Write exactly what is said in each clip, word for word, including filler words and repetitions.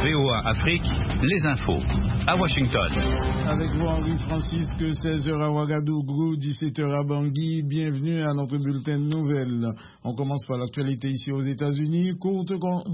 V O A Afrique, les infos. À Washington. Avec vous, Henri Francisque, seize heures à Ouagadougou, dix-sept heures à Bangui. Bienvenue à notre bulletin de nouvelles. On commence par l'actualité ici aux États-Unis. Course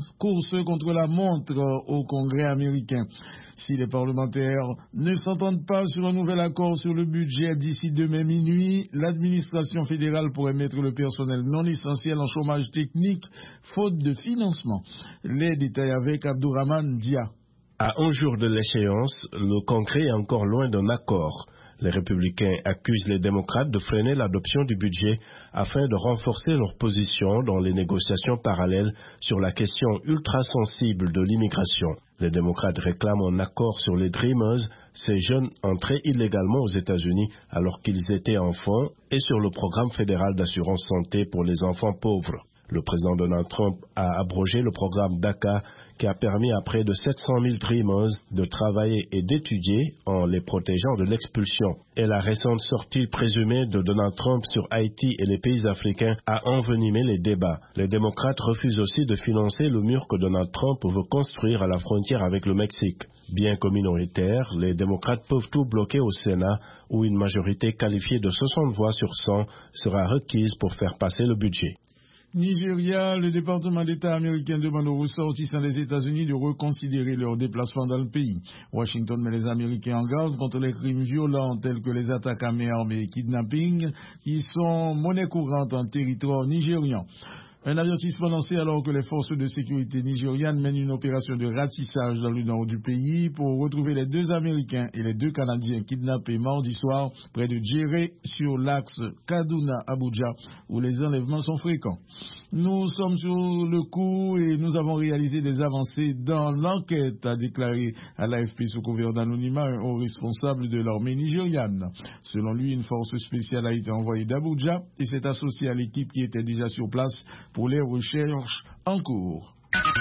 contre la montre au Congrès américain. Si les parlementaires ne s'entendent pas sur un nouvel accord sur le budget d'ici demain minuit, l'administration fédérale pourrait mettre le personnel non essentiel en chômage technique, faute de financement. Les détails avec Abdourahmane Dia. À onze jours de l'échéance, le Congrès est encore loin d'un accord. Les républicains accusent les démocrates de freiner l'adoption du budget afin de renforcer leur position dans les négociations parallèles sur la question ultra-sensible de l'immigration. Les démocrates réclament un accord sur les Dreamers, ces jeunes entrés illégalement aux États-Unis alors qu'ils étaient enfants, et sur le programme fédéral d'assurance santé pour les enfants pauvres. Le président Donald Trump a abrogé le programme DACA qui a permis à près de sept cent mille Dreamers de travailler et d'étudier en les protégeant de l'expulsion. Et la récente sortie présumée de Donald Trump sur Haïti et les pays africains a envenimé les débats. Les démocrates refusent aussi de financer le mur que Donald Trump veut construire à la frontière avec le Mexique. Bien que minoritaires, les démocrates peuvent tout bloquer au Sénat où une majorité qualifiée de soixante voix sur cent sera requise pour faire passer le budget. Nigeria, le département d'État américain demande aux ressortissants des États-Unis de reconsidérer leur déplacement dans le pays. Washington met les Américains en garde contre les crimes violents tels que les attaques à main armée et kidnapping qui sont monnaie courante en territoire nigérian. Un avertissement lancé alors que les forces de sécurité nigérianes mènent une opération de ratissage dans le nord du pays pour retrouver les deux Américains et les deux Canadiens kidnappés mardi soir près de Djéré sur l'axe Kaduna-Abuja où les enlèvements sont fréquents. Nous sommes sur le coup et nous avons réalisé des avancées dans l'enquête, a déclaré à l'A F P sous couvert d'anonymat un haut responsable de l'armée nigériane. Selon lui, une force spéciale a été envoyée d'Abuja et s'est associée à l'équipe qui était déjà sur place pour les recherches en cours.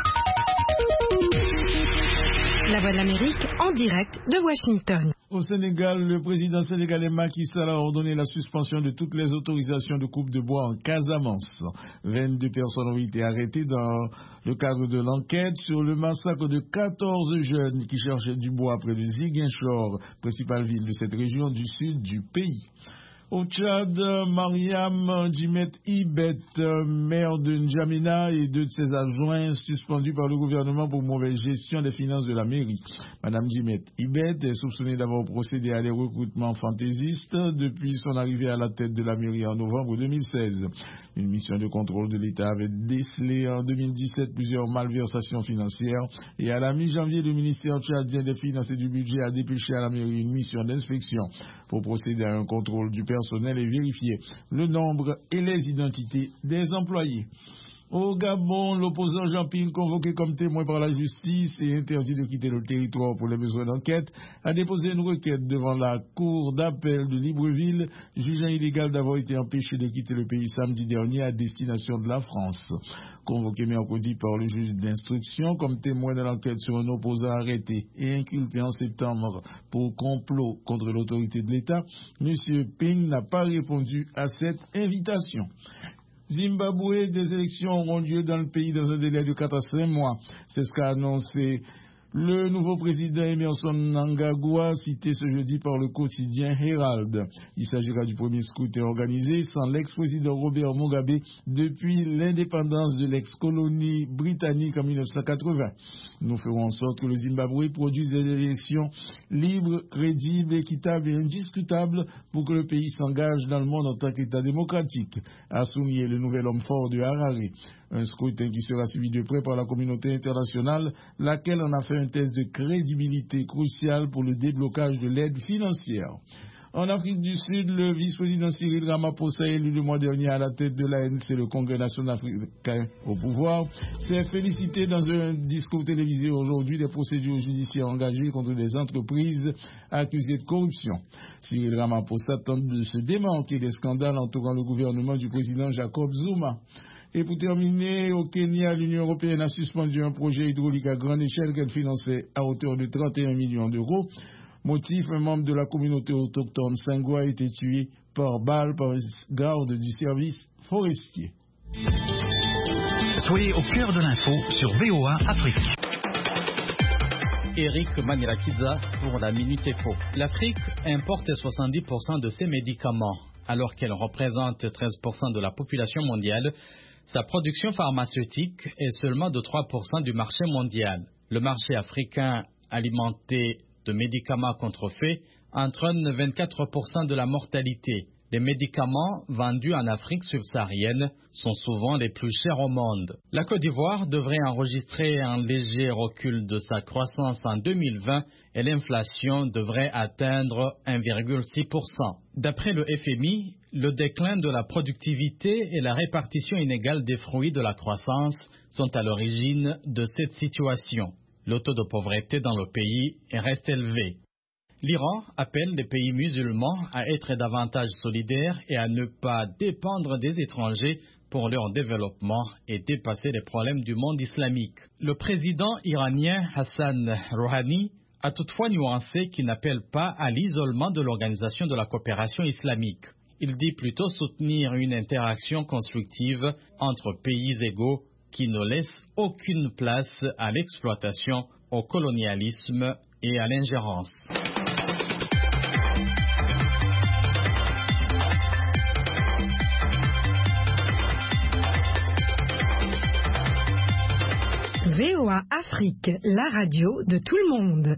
La Voix de l'Amérique en direct de Washington. Au Sénégal, le président sénégalais Macky Sall a ordonné la suspension de toutes les autorisations de coupe de bois en Casamance. vingt-deux personnes ont été arrêtées dans le cadre de l'enquête sur le massacre de quatorze jeunes qui cherchaient du bois près de Ziguinchor, principale ville de cette région du sud du pays. Au Tchad, Mariam Djimet Ibet, maire de N'Djamena et deux de ses adjoints suspendus par le gouvernement pour mauvaise gestion des finances de la mairie. Madame Djimet Ibet est soupçonnée d'avoir procédé à des recrutements fantaisistes depuis son arrivée à la tête de la mairie en novembre deux mille seize. Une mission de contrôle de l'État avait décelé en deux mille dix-sept plusieurs malversations financières et à la mi-janvier, le ministère tchadien des Finances et du Budget a dépêché à la mairie une mission d'inspection pour procéder à un contrôle du personnel et vérifier le nombre et les identités des employés. Au Gabon, l'opposant Jean Ping, convoqué comme témoin par la justice et interdit de quitter le territoire pour les besoins d'enquête, a déposé une requête devant la cour d'appel de Libreville, jugeant illégal d'avoir été empêché de quitter le pays samedi dernier à destination de la France. Convoqué mercredi par le juge d'instruction comme témoin de l'enquête sur un opposant arrêté et inculpé en septembre pour complot contre l'autorité de l'État, M. Ping n'a pas répondu à cette invitation. Zimbabwe, des élections auront lieu dans le pays dans un délai de quatre à cinq mois. C'est ce qu'a annoncé le nouveau président Emerson Mnangagwa, cité ce jeudi par le quotidien Herald. Il s'agira du premier scrutin organisé sans l'ex-président Robert Mugabe depuis l'indépendance de l'ex-colonie britannique en mille neuf cent quatre-vingts. Nous ferons en sorte que le Zimbabwe produise des élections libres, crédibles, équitables et indiscutables pour que le pays s'engage dans le monde en tant qu'État démocratique, a souligné le nouvel homme fort de Harare. Un scrutin qui sera suivi de près par la communauté internationale, laquelle en a fait un test de crédibilité crucial pour le déblocage de l'aide financière. En Afrique du Sud, le vice-président Cyril Ramaphosa, élu le mois dernier à la tête de l'A N C, le Congrès national africain au pouvoir, s'est félicité dans un discours télévisé aujourd'hui des procédures judiciaires engagées contre des entreprises accusées de corruption. Cyril Ramaphosa tente de se démarquer des scandales entourant le gouvernement du président Jacob Zuma. Et pour terminer, au Kenya, l'Union européenne a suspendu un projet hydraulique à grande échelle qu'elle finançait à hauteur de trente et un millions d'euros. Motif, un membre de la communauté autochtone Sangwa a été tué par balle par un garde du service forestier. Soyez au cœur de l'info sur V O A Afrique. Eric Manirakiza pour la Minute Éco. L'Afrique importe soixante-dix pour cent de ses médicaments. Alors qu'elle représente treize pour cent de la population mondiale, sa production pharmaceutique est seulement de trois pour cent du marché mondial. Le marché africain alimenté de médicaments contrefaits entraîne vingt-quatre pour cent de la mortalité. Les médicaments vendus en Afrique subsaharienne sont souvent les plus chers au monde. La Côte d'Ivoire devrait enregistrer un léger recul de sa croissance en deux mille vingt et l'inflation devrait atteindre un virgule six pour cent. D'après le F M I, le déclin de la productivité et la répartition inégale des fruits de la croissance sont à l'origine de cette situation. Le taux de pauvreté dans le pays reste élevé. L'Iran appelle les pays musulmans à être davantage solidaires et à ne pas dépendre des étrangers pour leur développement et dépasser les problèmes du monde islamique. Le président iranien Hassan Rouhani a toutefois nuancé qu'il n'appelle pas à l'isolement de l'Organisation de la coopération islamique. Il dit plutôt soutenir une interaction constructive entre pays égaux qui ne laisse aucune place à l'exploitation, au colonialisme et à l'ingérence. V O A Afrique, la radio de tout le monde.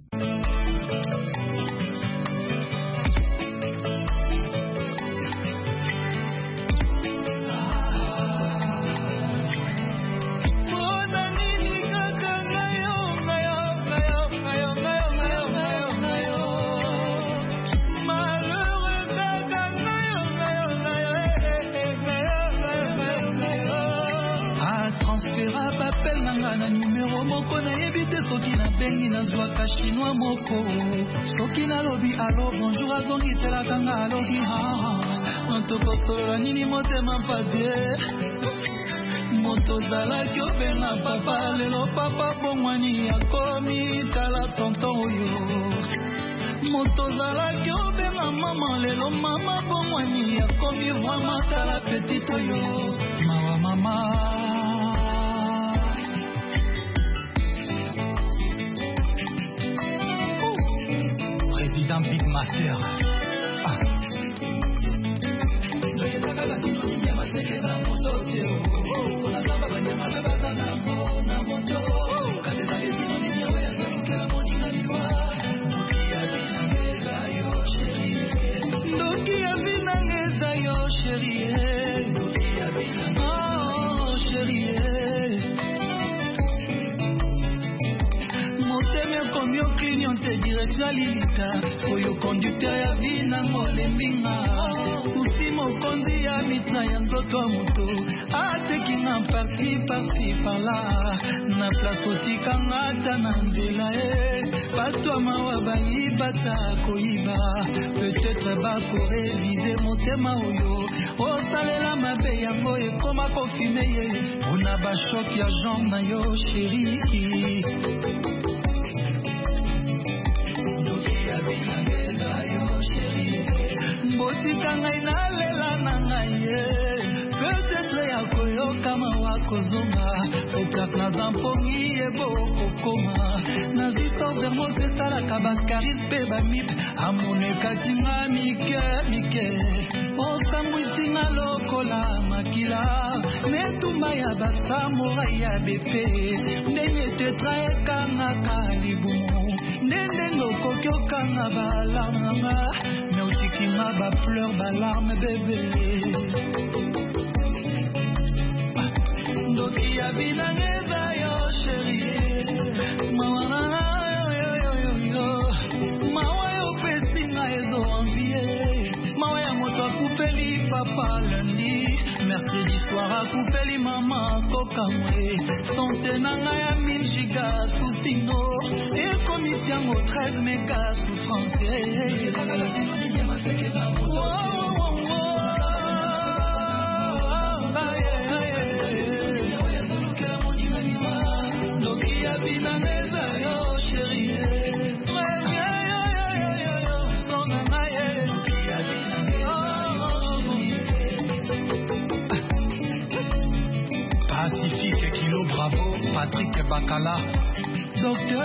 Chinois moko soki nalobi alo bonjour azongi telakanga aloki ha ntokotolola nini motema mpate moto ozalaki obenga papa lelo papa bongwani akomi tala tonton oyo moto ozalaki obenga mama lelo mama bongwani akomi vraimen tala petit oyo mawa mama. Big Master. Ah. Direction Lilita, oyo conducteur ya vina molembinga usi mokonzi ya mitra ya nzoto moto atekinga parti parti par-là na place otikanga ata na nzela e bato amawa bayibata koyiba peut-être bakorevise motema oyo osalela mabe yango ekoma kofime ye una bashoki ya jambe na yo sheri botika ngai nalela na ngai ye peut-être ya koyoka mawa kozonga oplak naza mpongi ebokokoma nazwi sordermos esalaka baskaris mpe bamip amonekatinga mike mike osambwisinga lokola makila netumba ya basamorai ya bepe ndenge tetra ekangaka libumu ndenge okoki okanga balarmanga me otikima bafleur balarme bebe ndoki ya binanga eza yo sheri mawana yoyoyoyo mawa yopesinga ezoanvie mawa ya moto akupeli papa lundi mercredi soir akupeli mama kokamwe sante nanga ya mille giga sutino ekomisi yango treize mega souffrance Pacifique Kilo Bravo Patrick Bakala Docteur